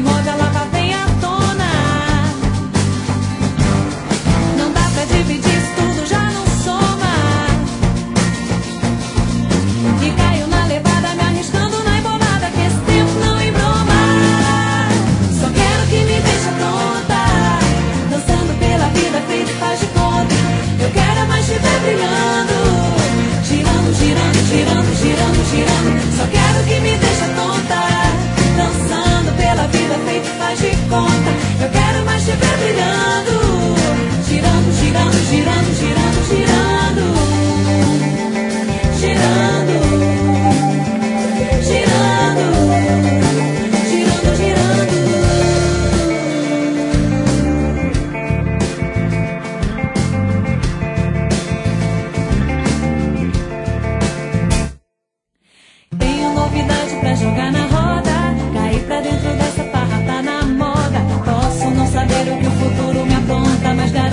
move, a lava vem à tona. Não dá pra dividir, isso tudo já não soma. E caio na levada, me arriscando na embolada, que esse tempo não embroma. Só quero que me deixa pronta, dançando pela vida, feito faz de conta. Eu quero é mais te ver brilhando, girando, girando, girando, girando, girando. Só quero que me deixa tonta, dançando pela vida, feito faz de conta. Eu quero mais te ver brilhando, girando, girando, girando, girando, girando, girando, girando, girando, girando. Tenho novidade pra jogar na roda, cair pra dentro dessa farra tá na moda. Posso não saber o que o futuro me apronta, mas garanto